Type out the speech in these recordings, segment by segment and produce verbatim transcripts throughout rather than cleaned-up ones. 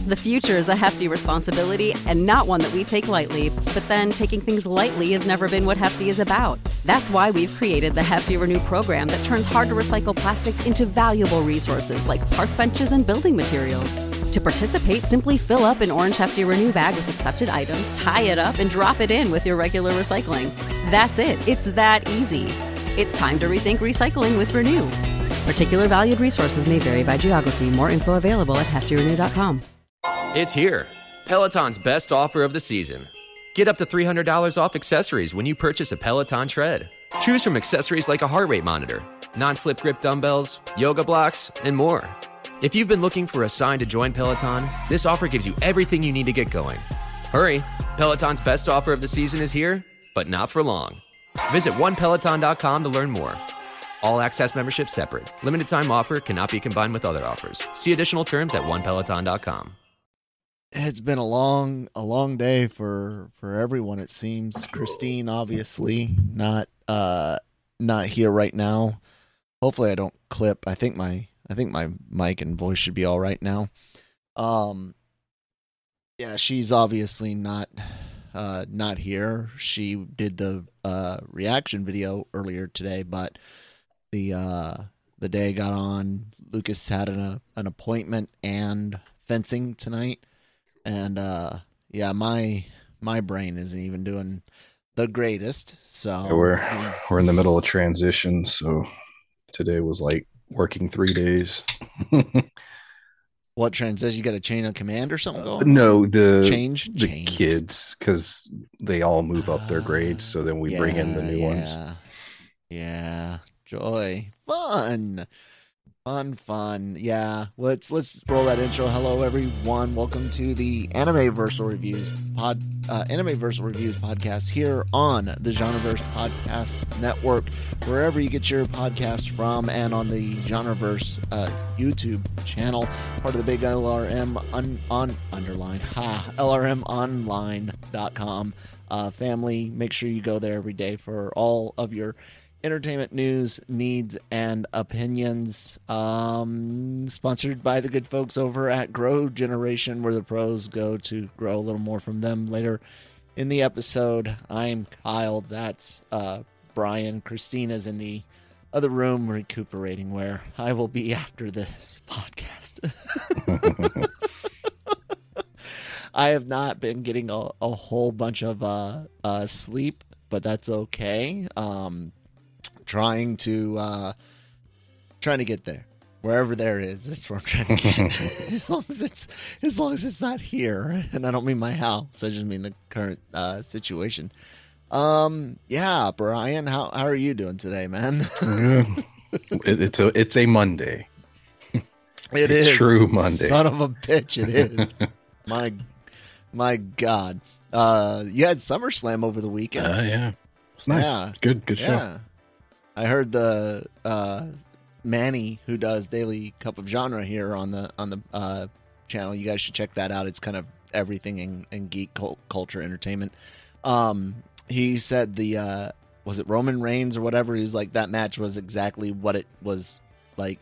The future is a hefty responsibility and not one that we take lightly, but then taking things lightly has never been what Hefty is about. That's why we've created the Hefty Renew program that turns hard-to-recycle plastics into valuable resources like park benches and building materials. To participate, simply fill up an orange Hefty Renew bag with accepted items, tie it up, and drop it in with your regular recycling. That's it. It's that easy. It's time to rethink recycling with Renew. Particular valued resources may vary by geography. More info available at hefty renew dot com. It's here. Peloton's best offer of the season. Get up to three hundred dollars off accessories when you purchase a Peloton Tread. Choose from accessories like a heart rate monitor, non-slip grip dumbbells, yoga blocks, and more. If you've been looking for a sign to join Peloton, this offer gives you everything you need to get going. Hurry, Peloton's best offer of the season is here, but not for long. Visit one peloton dot com to learn more. All access membership separate. Limited time offer cannot be combined with other offers. See additional terms at one peloton dot com. It's been a long, a long day for, for everyone, it seems. Christine, obviously, not uh not here right now. Hopefully I don't clip. I think my I think my mic and voice should be all right now. Um yeah, she's obviously not uh not here. She did the uh reaction video earlier today, but the uh the day got on. Lucas had an an appointment and fencing tonight. And, uh, yeah, my my brain isn't even doing the greatest. So yeah, we're um, we're in the middle of transition. So today was like working three days. What transition? You got a chain of command or something going uh, No, the change the change. kids, because they all move up their grades. So then we yeah, bring in the new yeah. ones. Yeah, joy, fun. Fun, fun. Yeah. Let's let's roll that intro. Hello, everyone. Welcome to the Animeversal Reviews pod, uh, Animeversal Reviews podcast here on the Genreverse Podcast Network, wherever you get your podcast from, and on the Genreverse uh, YouTube channel, part of the big L R M un, on underline ha L R M online dot com uh, family. Make sure you go there every day for all of your entertainment news, needs, and opinions. Um, sponsored by the good folks over at Grow Generation, where the pros go to grow a little more from them later in the episode. I'm Kyle. That's uh, Brian. Christina's in the other room recuperating, where I will be after this podcast. I have not been getting a, a whole bunch of uh, uh, sleep, but that's okay. Um, trying to uh trying to get there, wherever there is. That's where I'm trying to get. as long as it's as long as it's not here, and I don't mean my house, I just mean the current uh situation. Um yeah, Brian, how how are you doing today, man? it, it's a it's a Monday. It it's is true Monday. Son of a bitch, it is. my my God. Uh you had SummerSlam over the weekend. Uh, yeah, it's nice. Yeah. Good good show. Yeah. I heard the uh, Manny, who does Daily Cup of Genre here on the on the uh, channel. You guys should check that out. It's kind of everything in, in geek cult, culture entertainment. Um, he said the uh, was it Roman Reigns or whatever? He was like, that match was exactly what it was like.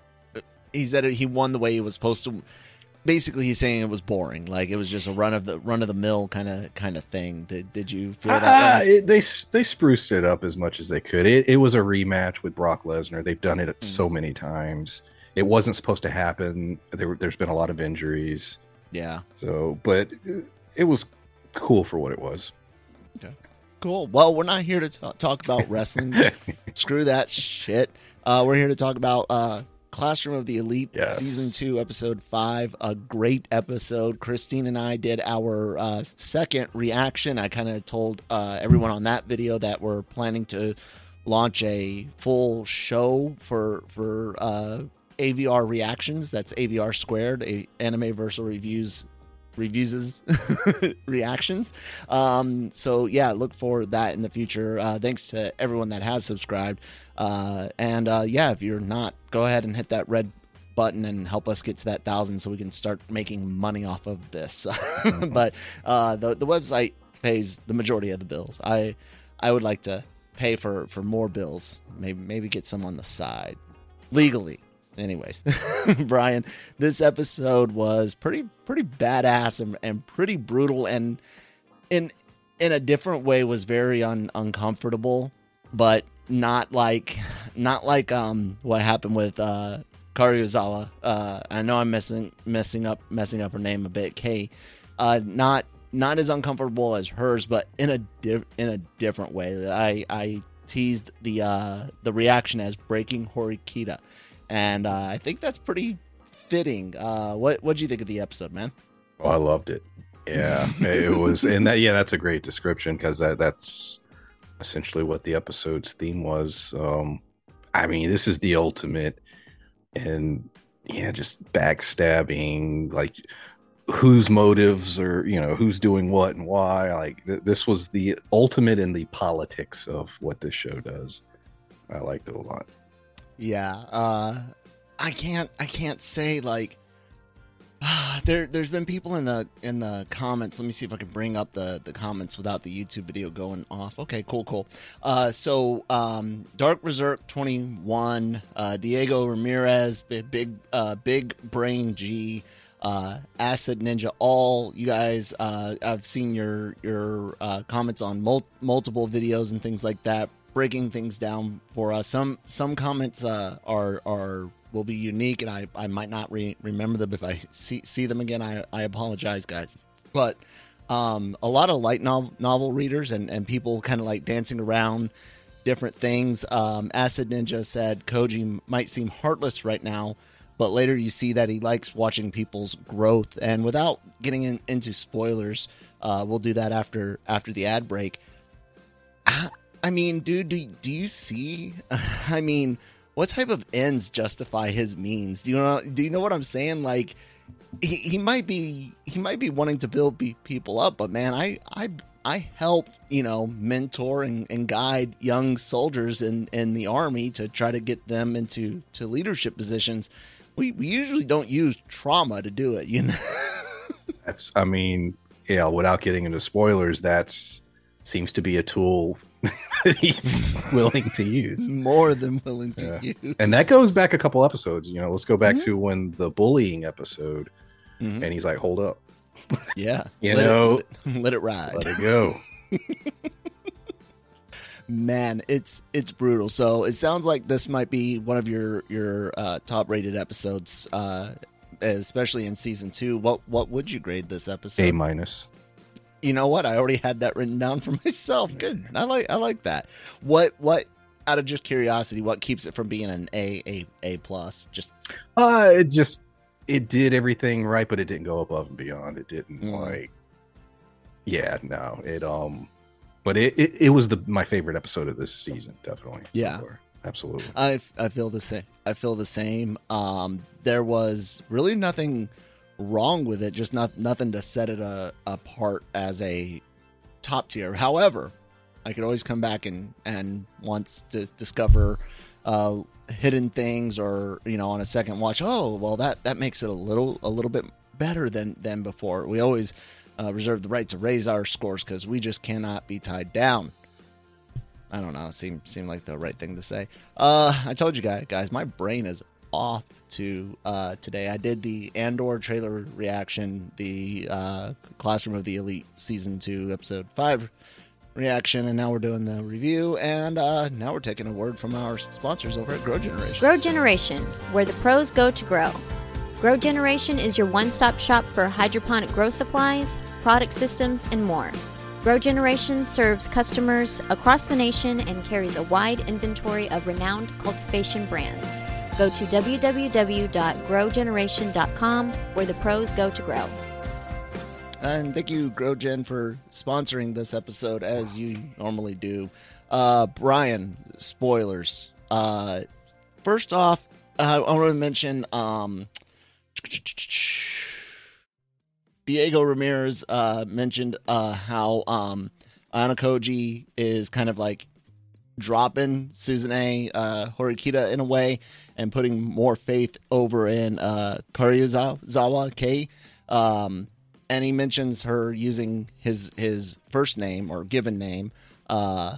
He said it, he won the way he was supposed to. Basically, he's saying it was boring, like it was just a run of the run of the mill kind of kind of thing. Did did you feel that? Uh, it, they they spruced it up as much as they could. It it was a rematch with Brock Lesnar. They've done it mm-hmm. so many times. It wasn't supposed to happen. There there's been a lot of injuries. Yeah. So, but it, it was cool for what it was. Okay. Cool. Well, we're not here to t- talk about wrestling. Screw that shit. Uh, we're here to talk about uh, Classroom of the Elite, yes. Season two, Episode five. A great episode. Christine and I did our uh, second reaction. I kind of told uh, everyone on that video that we're planning to launch a full show for for uh, A V R reactions. That's A V R squared, a Animeversal Reviews reviews reactions. Um, so yeah, look for that in the future. Uh, thanks to everyone that has subscribed. Uh, and uh, yeah, if you're not, go ahead and hit that red button and help us get to that thousand so we can start making money off of this. But uh, the the website pays the majority of the bills. I I would like to pay for, for more bills. Maybe maybe get some on the side legally. anyways, Brian, this episode was pretty pretty badass and, and pretty brutal, and in in a different way was very un, uncomfortable, but not like not like um what happened with uh Karuizawa. Uh, I know I'm messing messing up messing up her name a bit. Kay, uh, not not as uncomfortable as hers, but in a diff- in a different way. I I teased the uh, the reaction as breaking Horikita, and uh, I think that's pretty fitting. Uh, what what do you think of the episode, man? Oh, I loved it. Yeah, it was, and that yeah, that's a great description because that that's essentially what the episode's theme was. Um, I mean, this is the ultimate, and yeah, just backstabbing, like whose motives or you know who's doing what and why. Like th- this was the ultimate in the politics of what this show does. I liked it a lot. Yeah, uh, I can't I can't say like there there's been people in the in the comments. Let me see if I can bring up the the comments without the YouTube video going off. Okay, cool, cool. Uh, so um, Dark Berserk twenty-one, uh, Diego Ramirez, big big, uh, big brain G. Uh, Acid Ninja, all you guys, uh, I've seen your your uh, comments on mul- multiple videos and things like that, breaking things down for us. Some some comments uh, are are will be unique, and I, I might not re- remember them. If I see see them again, I, I apologize, guys. But um, a lot of light novel, novel readers and, and people kind of like dancing around different things. Um, Acid Ninja said Koji might seem heartless right now, but later you see that he likes watching people's growth. And without getting in, into spoilers, uh, we'll do that after after the ad break. I, I mean, dude, do, do you see? I mean, what type of ends justify his means? Do you know? Do you know what I'm saying? Like, he, he might be he might be wanting to build be, people up, but man, I I I helped you know mentor and, and guide young soldiers in, in the army to try to get them into to leadership positions. We, we usually don't use trauma to do it, you know. That's, I mean, yeah. Without getting into spoilers, that's seems to be a tool he's willing to use. More than willing to yeah. use. And that goes back a couple episodes. You know, let's go back mm-hmm. to when the bullying episode, mm-hmm. and he's like, "Hold up." Yeah, you let know, it, let, it, let it ride. Let it go. Man, it's it's brutal. So it sounds like this might be one of your your uh, top rated episodes, uh, especially in season two. What what would you grade this episode? A minus. You know what? I already had that written down for myself. Good. I like I like that. What what? Out of just curiosity, what keeps it from being an A A A plus? Just uh, it just it did everything right, but it didn't go above and beyond. It didn't mm. like. Yeah, no, it um. But it, it, it was the my favorite episode of this season, definitely. Yeah, so absolutely. I I feel the same. I feel the same. Um, there was really nothing wrong with it, just not nothing to set it a, apart as a top tier. However, I could always come back and and once to discover uh, hidden things, or you know, on a second watch. Oh, well, that that makes it a little a little bit better than than before. We always. Uh, reserve the right to raise our scores because we just cannot be tied down. I don't know. It seemed, seemed like the right thing to say. Uh, I told you guys, guys, my brain is off to uh, today. I did the Andor trailer reaction, the uh, Classroom of the Elite Season two, Episode five reaction, and now we're doing the review, and uh, now we're taking a word from our sponsors over at Grow Generation. Grow Generation, where the pros go to grow. Grow Generation is your one-stop shop for hydroponic grow supplies, product systems, and more. Grow Generation serves customers across the nation and carries a wide inventory of renowned cultivation brands. Go to w w w dot grow generation dot com, where the pros go to grow. And thank you, GrowGen, for sponsoring this episode, as you normally do. Uh, Brian, spoilers. Uh, first off, uh, I want to mention... Um, Diego Ramirez uh, mentioned uh, how um, Ayano Koji is kind of like dropping Suzune uh, Horikita in a way and putting more faith over in uh, Karuizawa Kei. Um, and he mentions her using his his first name or given name, uh,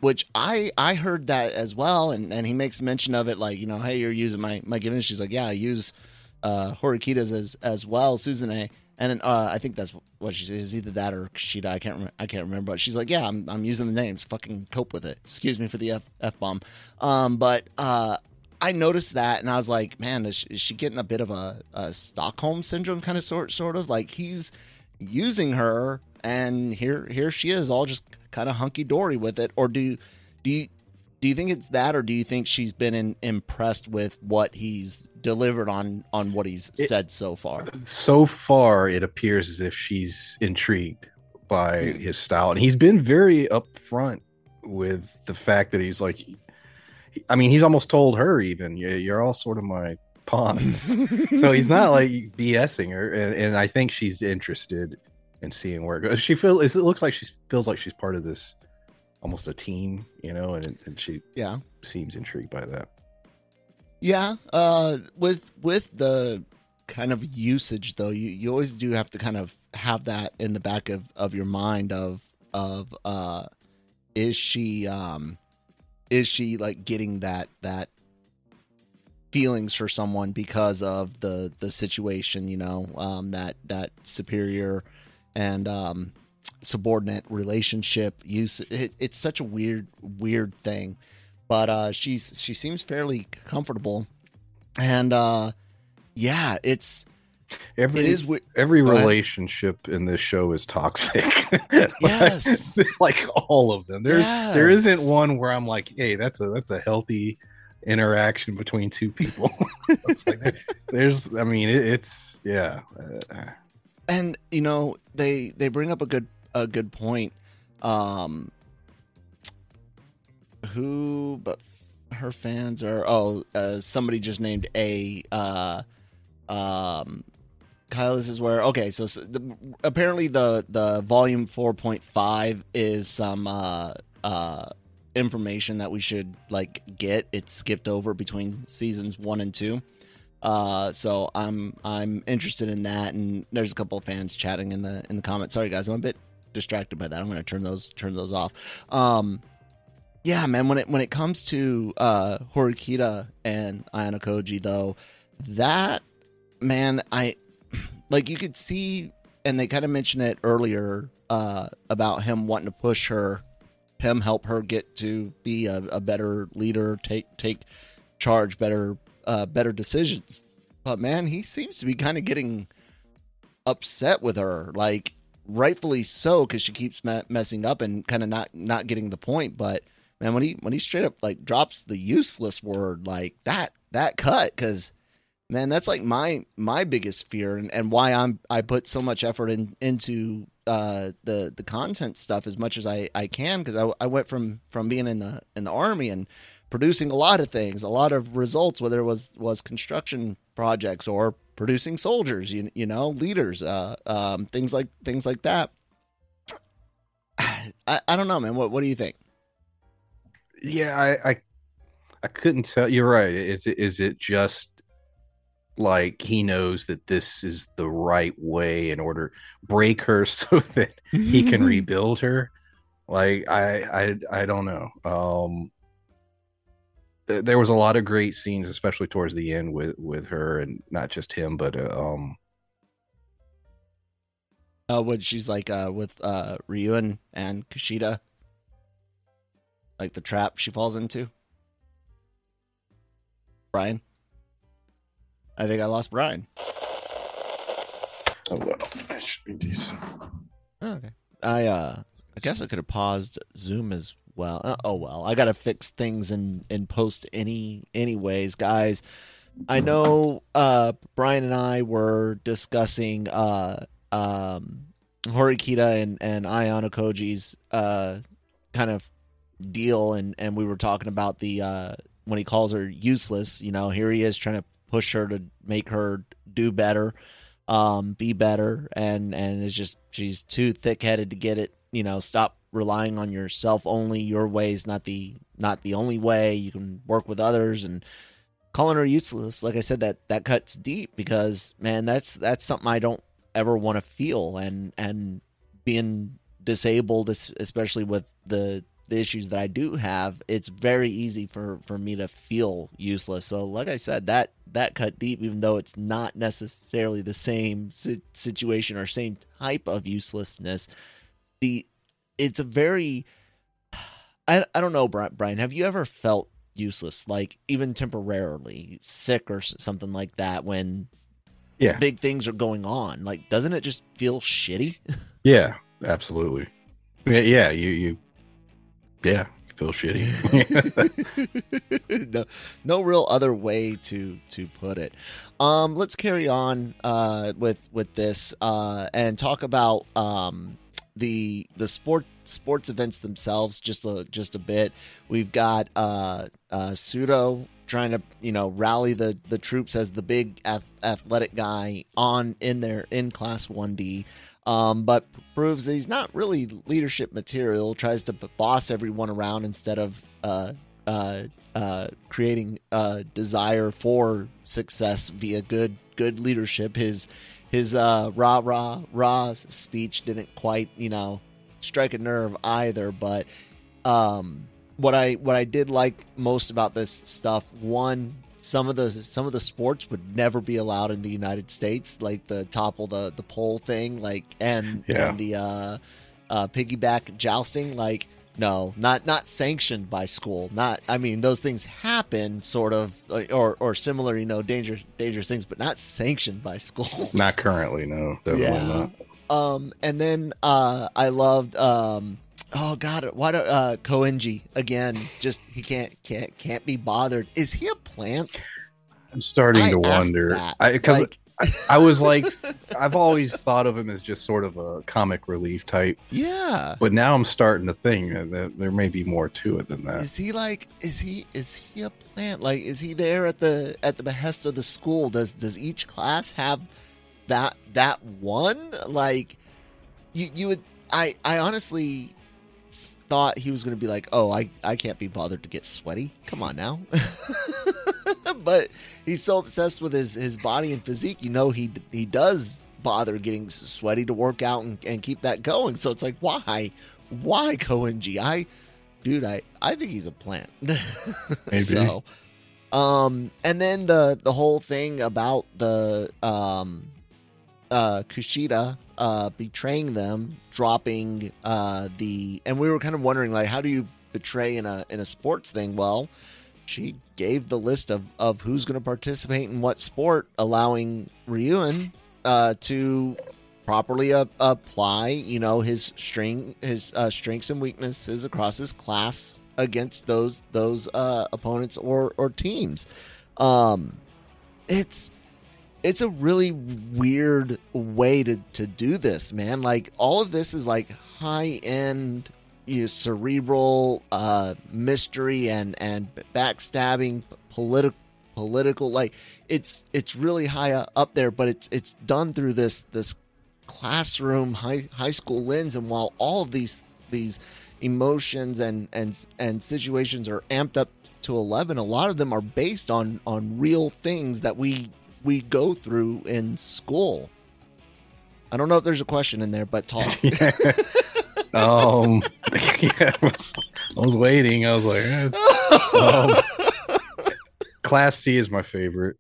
which I I heard that as well, and, and he makes mention of it, like, you know, hey, you're using my my given. She's like, yeah, I use uh, Horikita's as as well, Suzune, and uh, I think that's what she says, either that or Kushida. I can't remember. I can't remember, but she's like, yeah, I'm I'm using the names. Fucking cope with it. Excuse me for the f f bomb. Um, but uh, I noticed that, and I was like, man, is she, is she getting a bit of a, a Stockholm syndrome kind of sort sort of like he's using her, and here here she is, all just kind of hunky dory with it? Or do do you do you think it's that, or do you think she's been in, impressed with what he's delivered on on what he's it, said so far? So far, it appears as if she's intrigued by his style, and he's been very upfront with the fact that he's like, I mean, he's almost told her even, you're all sort of my pawns. So he's not like BSing her, and, and I think she's interested and seeing where it goes. She feels it looks like she feels like she's part of this, almost a team, you know, and, and she yeah seems intrigued by that. Yeah, uh, with with the kind of usage though, you, you always do have to kind of have that in the back of, of your mind of of uh, is she um, is she like getting that that feelings for someone because of the the situation, you know, um, that that superior and um, subordinate relationship use. It, it's such a weird, weird thing, but uh, she's she seems fairly comfortable, and uh, yeah, it's every it is every relationship in this show is toxic. Yes, like all of them. There's yes. There isn't one where I'm like, hey, that's a that's a healthy interaction between two people. It's like, there's, I mean, it, it's yeah. Uh, And you know, they they bring up a good a good point. Um, who but her fans are oh uh, somebody just named A. Uh, um, Kyle, this is where okay. So, so the, apparently the the volume four point five is some uh, uh, information that we should like get. It's skipped over between seasons one and two. Uh, so I'm I'm interested in that, and there's a couple of fans chatting in the in the comments. Sorry guys, I'm a bit distracted by that. I'm going to turn those turn those off. Um, yeah, man. When it when it comes to uh, Horikita and Ayano Koji, though, that man, I like you could see, and they kind of mentioned it earlier uh, about him wanting to push her, him help her get to be a, a better leader, take take charge, better. Uh, better decisions. But man, he seems to be kind of getting upset with her, like rightfully so, because she keeps me- messing up and kind of not not getting the point. But man, when he when he straight up like drops the useless word like that, that cut, because man, that's like my my biggest fear, and, and why I'm I put so much effort in into uh, the the content stuff as much as I, I can, because I, I went from from being in the in the army and producing a lot of things, a lot of results, whether it was was construction projects or producing soldiers, you you know, leaders, uh, um, things like things like that. I, I don't know, man. What what do you think? Yeah, I, I I couldn't tell. You're right. Is it is it just like he knows that this is the right way in order break her so that he can rebuild her? Like I I I don't know. Um, there was a lot of great scenes, especially towards the end with, with her, and not just him, but uh, um, uh, when she's like uh, with uh, Ryuen and Kushida, like the trap she falls into. Brian, I think I lost Brian. Oh well, that should be decent. Oh, okay, I uh, I guess I could have paused Zoom as well. Uh, oh well, I gotta fix things in in post any anyways, guys. I know uh Brian and I were discussing uh um Horikita and and Ayano Koji's uh kind of deal, and and we were talking about the uh when he calls her useless, you know, here he is trying to push her to make her do better, um be better, and and it's just she's too thick-headed to get it, you know. Stop relying on yourself only. Your way is not the not the only way. You can work with others. And calling her useless, like I said, that that cuts deep, because man, that's that's something I don't ever want to feel. And and being disabled, especially with the the issues that I do have, it's very easy for, for me to feel useless. So like I said, that, that cut deep, even though it's not necessarily the same si- situation or same type of uselessness, the it's a very, I, I don't know, Brian, have you ever felt useless, like even temporarily sick or something like that when yeah. big things are going on? Like, doesn't it just feel shitty? Yeah, absolutely. Yeah, yeah, you, you, yeah, you feel shitty. no, no real other way to to put it. Um, let's carry on uh, with with this uh, and talk about um, the the sport sports events themselves just a just a bit. We've got uh, uh, Pseudo trying to you know rally the the troops as the big ath- athletic guy on in there in Class one D. Um, but proves that he's not really leadership material, tries to boss everyone around instead of uh, uh, uh, creating a desire for success via good good leadership. His his uh, rah rah rah speech didn't quite you know strike a nerve either. But um, what I what I did like most about this stuff, one, some of the some of the sports would never be allowed in the United States, like the topple the the pole thing, like and yeah. and the uh, uh, piggyback jousting, like no, not not sanctioned by school. Not, I mean, those things happen, sort of, or or similar, you know, dangerous dangerous things, but not sanctioned by schools. Not currently, no, definitely yeah. not. Um, and then uh, I loved um. Oh God! Why do uh, Koenji again? Just he can't can't can't be bothered. Is he a plant? I'm starting I to wonder because like, I, I was like, I've always thought of him as just sort of a comic relief type. Yeah, but now I'm starting to think that there may be more to it than that. Is he like? Is he is he a plant? Like, is he there at the at the behest of the school? Does does each class have that that one? Like, you you would I I honestly thought he was going to be like, oh, I, I can't be bothered to get sweaty. Come on now. But he's so obsessed with his, his body and physique. You know, he he does bother getting sweaty to work out and, and keep that going. So it's like, why? Why Koenji? I, dude, I, I think he's a plant. Maybe. So, um, and then the, the whole thing about the um, uh, Kushida uh, betraying them, dropping uh, the, and we were kind of wondering, like, how do you betray in a in a sports thing? Well, she gave the list of, of who's going to participate in what sport, allowing Ryuen uh, to properly uh, apply, you know, his string his uh, strengths and weaknesses across his class against those those uh, opponents or or teams. Um, it's it's a really weird way to to do this, man. Like, all of this is like high end, you know, cerebral uh, mystery and and backstabbing, political political. Like, it's it's really high up there, but it's it's done through this this classroom high high school lens. And while all of these these emotions and and and situations are amped up to eleven, a lot of them are based on on real things that we we go through in school. I don't know if there's a question in there, but talk. yeah. um yeah, I was, I was waiting. I was like, yes. um, Class C is my favorite.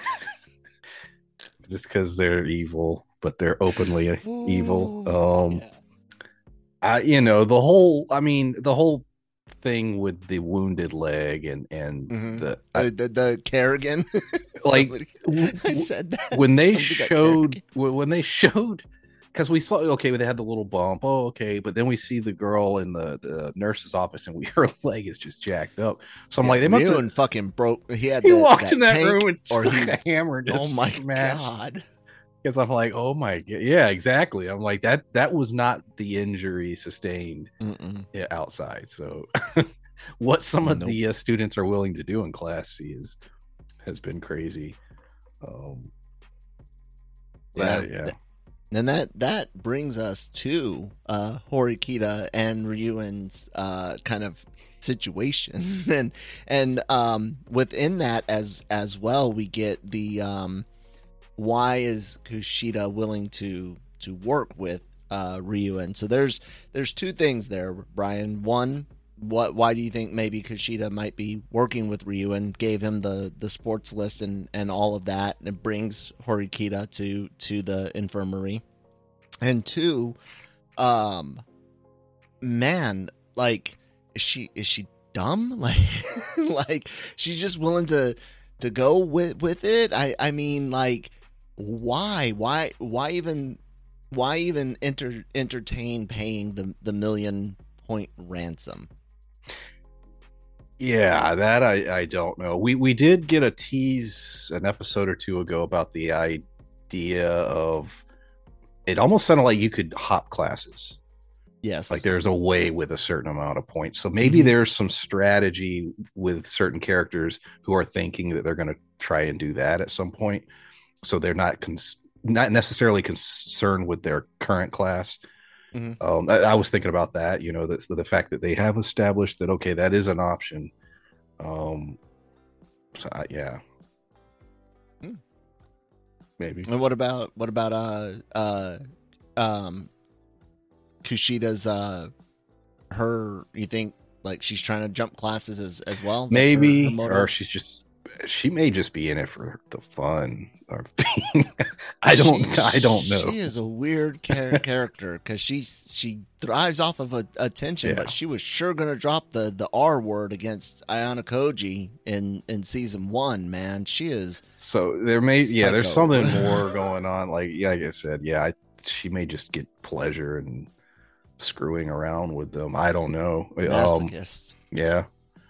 Just because they're evil, but they're openly Ooh, evil. Um yeah. I, you know, the whole, I mean, the whole thing with the wounded leg and, and mm-hmm. the, uh, the, the Kerrigan. like, Somebody, I said that. When they showed, when they showed, because we saw, okay, they had the little bump. Oh, okay. But then we see the girl in the, the nurse's office and we, her leg is just jacked up. So I'm yeah, like, they must have fucking broke. He had, he the, walked that in that tank, room and or took he, a hammer. And just oh my smashed. God. Because I'm like, oh my God. Yeah, exactly. I'm like, that that was not the injury sustained yeah, outside. So what some of nope. the uh, students are willing to do in Class C is has been crazy. Um, yeah. That, yeah. And that, that brings us to uh, Horikita and Ryuen's uh, kind of situation. and and um, within that as as well, we get the... Um, why is Kushida willing to to work with uh, Ryuen? So there's there's two things there, Brian. One, what? Why do you think maybe Kushida might be working with Ryu and gave him the, the sports list and, and all of that, and it brings Horikita to to the infirmary? And two, um, man, like, is she is she dumb? Like, like she's just willing to to go with with it. I I mean, like, why why why even why even enter, entertain paying the the million point ransom? Yeah, that I, I don't know. We we did get a tease an episode or two ago about the idea of it almost sounded like you could hop classes. Yes. Like there's a way with a certain amount of points. So maybe mm-hmm. there's some strategy with certain characters who are thinking that they're going to try and do that at some point. So they're not cons- not necessarily concerned with their current class. Mm-hmm. Um, I, I was thinking about that, you know, the, the fact that they have established that, okay, that is an option. Um, so I, yeah, hmm. maybe. And what about what about uh uh um Kushida's uh her? You think like she's trying to jump classes as as well? That's Maybe, her, her or she's just she may just be in it for the fun. Or I don't, she, I don't know. She is a weird char- character because she she thrives off of a, attention, yeah. but she was sure gonna drop the, the R word against Ayano Koji in, in season one. Man, she is so there may psycho. yeah, there's something more going on. Like yeah, like I said, yeah, I, she may just get pleasure in screwing around with them. I don't know. Masochist. Um, yeah,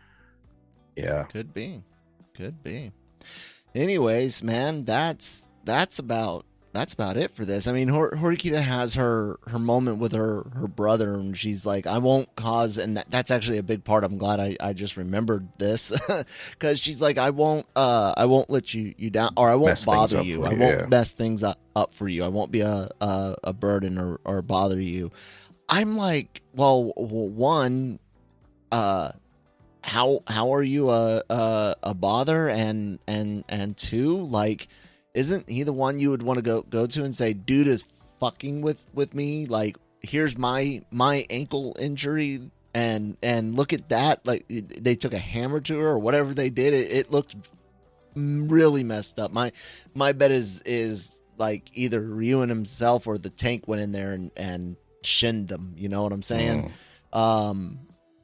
yeah, could be, could be. Anyways, man, that's that's about that's about it for this. I mean, Hor- Horikita has her her moment with her her brother, and she's like, "I won't cause," and that, that's actually a big part. I'm glad I, I just remembered this because she's like, "I won't uh I won't let you you down, or I won't mess bother you. you. I you. won't Yeah. mess things up, up for you. I won't be a a, a burden or or bother you." I'm like, well, one, uh. How how are you a, a a bother and and and two, like, isn't he the one you would want to go go to and say, dude is fucking with with me, like, here's my my ankle injury and and look at that, like they took a hammer to her or whatever they did, it, it looked really messed up. My my bet is is like either Ryu himself or the tank went in there and and shinned them. You know what I'm saying? Mm. Um.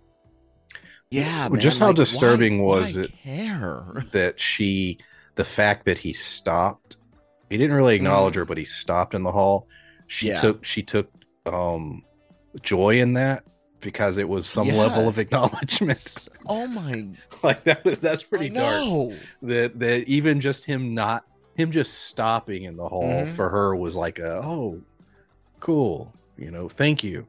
Yeah, well, man, just how like, disturbing why, was why it care? that she, the fact that he stopped, he didn't really acknowledge mm. her, but he stopped in the hall. She yeah. took, she took um, joy in that because it was some yeah. level of acknowledgement. Oh my! Like that was that's pretty I dark. know. That that even just him not him just stopping in the hall mm-hmm. for her was like a oh, cool, you know, thank you,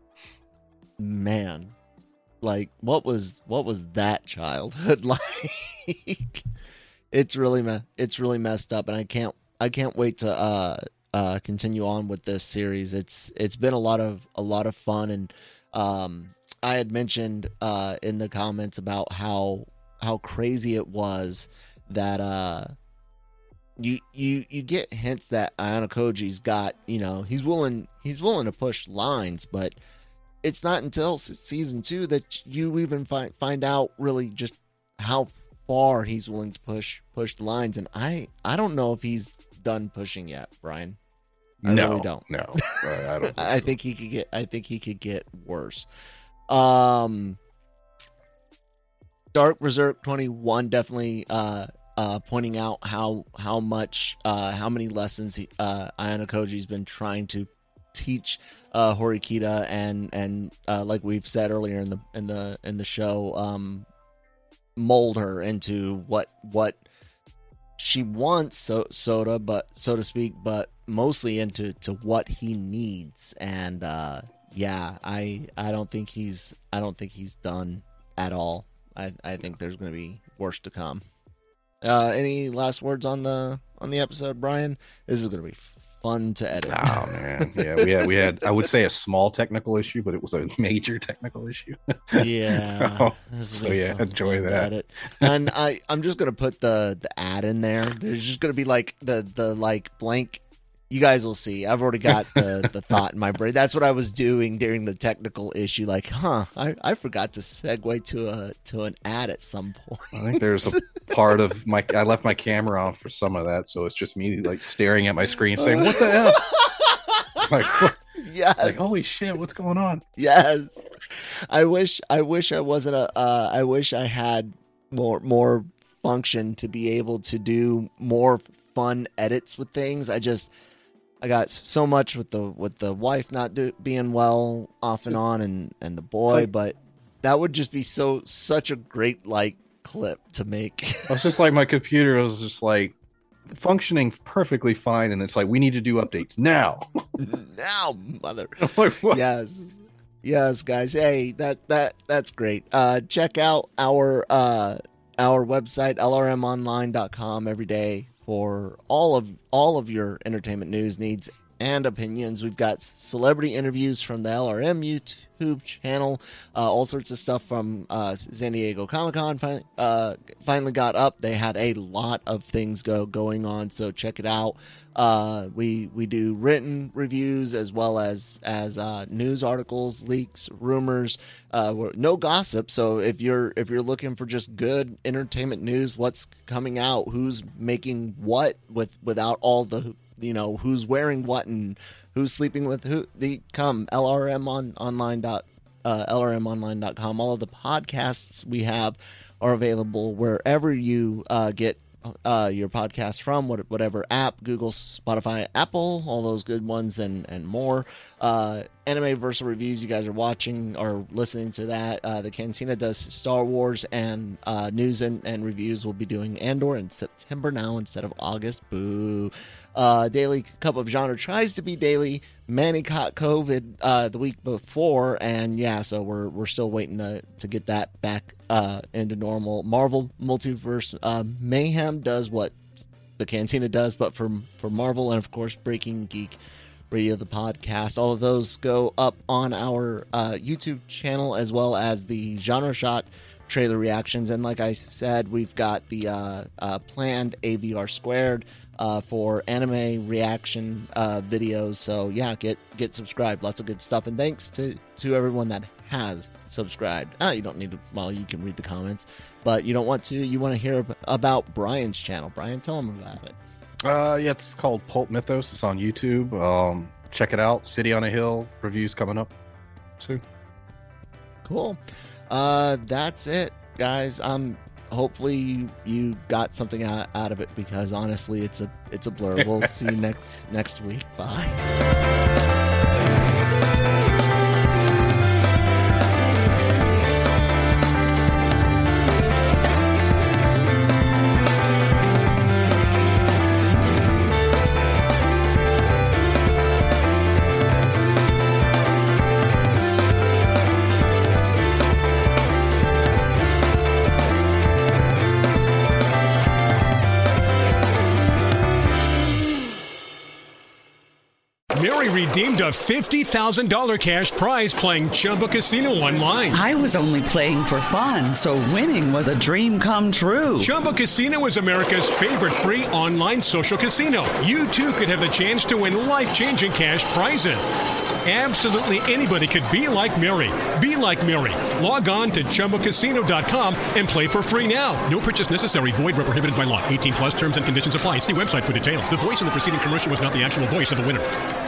man. Like what was what was that childhood like? It's really me- it's really messed up, and I can't I can't wait to uh uh continue on with this series. It's it's been a lot of a lot of fun, and um I had mentioned uh in the comments about how how crazy it was that uh you you you get hints that Ayano Koji's got, you know, he's willing he's willing to push lines, but it's not until season two that you even find find out really just how far he's willing to push push the lines, and I I don't know if he's done pushing yet, Brian. I no, really don't. No, I don't. Think I so. think he could get. I think he could get worse. Um, Dark Berserk twenty-one definitely uh uh pointing out how how much uh how many lessons he, uh Ayano Koji's been trying to teach uh Horikita, and and uh like we've said earlier in the in the in the show, um mold her into what what she wants, so Sota, but so to speak, but mostly into to what he needs. And uh yeah, I I don't think he's I don't think he's done at all. I I think there's going to be worse to come. Uh any last words on the on the episode, Brian? This is going to be fun to edit. Oh man, yeah, we had we had I would say a small technical issue, but it was a major technical issue. Yeah. oh, so yeah, enjoy that. Edit. And I I'm just gonna put the the ad in there. There's just gonna be like the the like blank You guys will see. I've already got the, the thought in my brain. That's what I was doing during the technical issue. Like, huh, I, I forgot to segue to a to an ad at some point. I think there's a part of my I left my camera on for some of that, so it's just me like staring at my screen saying, "What the hell?" Like, what? Yes. Like, holy shit, what's going on? Yes. I wish I wish I wasn't a uh, I wish I had more more function to be able to do more fun edits with things. I just I got so much with the with the wife not do, being well off and It's- on and and the boy, like- but that would just be so such a great like clip to make. I was just like, my computer was just like functioning perfectly fine, and it's like, we need to do updates now. Now, mother. I'm like, what? Yes. Yes, guys. Hey, that that that's great. Uh check out our uh our website L R M online dot com every day for all of all of your entertainment news, needs, and opinions. We've got celebrity interviews from the L R M YouTube channel, uh, all sorts of stuff from uh, San Diego Comic-Con finally, uh, finally got up. They had a lot of things go going on, so check it out. Uh, we we do written reviews as well as as uh, news articles, leaks, rumors. Uh, we're- no gossip. So if you're if you're looking for just good entertainment news, what's coming out, who's making what, with without all the you know who's wearing what and who's sleeping with who, the come L R M on online dot uh, L R M online dot com. All of the podcasts we have are available wherever you uh, get uh, your podcast from, what, whatever app, Google, Spotify, Apple, all those good ones, and and more. Uh, Anime Versal Reviews, you guys are watching or listening to that. Uh, the Cantina does Star Wars, and uh, news and, and reviews. We'll be doing Andor in September now instead of August. Boo. Uh, Daily Cup of Genre tries to be daily. Manny caught COVID uh, the week before, and yeah, so we're we're still waiting to, to get that back uh, into normal. Marvel Multiverse uh, Mayhem does what the Cantina does, but for for Marvel, and of course Breaking Geek Radio, the podcast. All of those go up on our uh, YouTube channel, as well as the Genre Shot trailer reactions. And like I said, we've got the uh, uh, planned A V R Squared uh, for anime reaction uh, videos. So yeah, get get subscribed. Lots of good stuff. And thanks to to everyone that has subscribed. Ah, you don't need to. Well, you can read the comments, but you don't want to. You want to hear ab- about Brian's channel. Brian, tell him about it. Uh, yeah, it's called Pulp Mythos. It's on YouTube. Um, check it out. City on a Hill reviews coming up soon. Cool. Uh, that's it, guys. Um, hopefully you, you got something out, out of it, because honestly, it's a it's a blur. We'll see you next next week. Bye. Mary redeemed a fifty thousand dollars cash prize playing Chumba Casino online. I was only playing for fun, so winning was a dream come true. Chumba Casino is America's favorite free online social casino. You too could have the chance to win life-changing cash prizes. Absolutely anybody could be like Mary. Be like Mary. Log on to Chumba Casino dot com and play for free now. No purchase necessary. Void where prohibited by law. eighteen plus terms and conditions apply. See website for details. The voice in the preceding commercial was not the actual voice of the winner.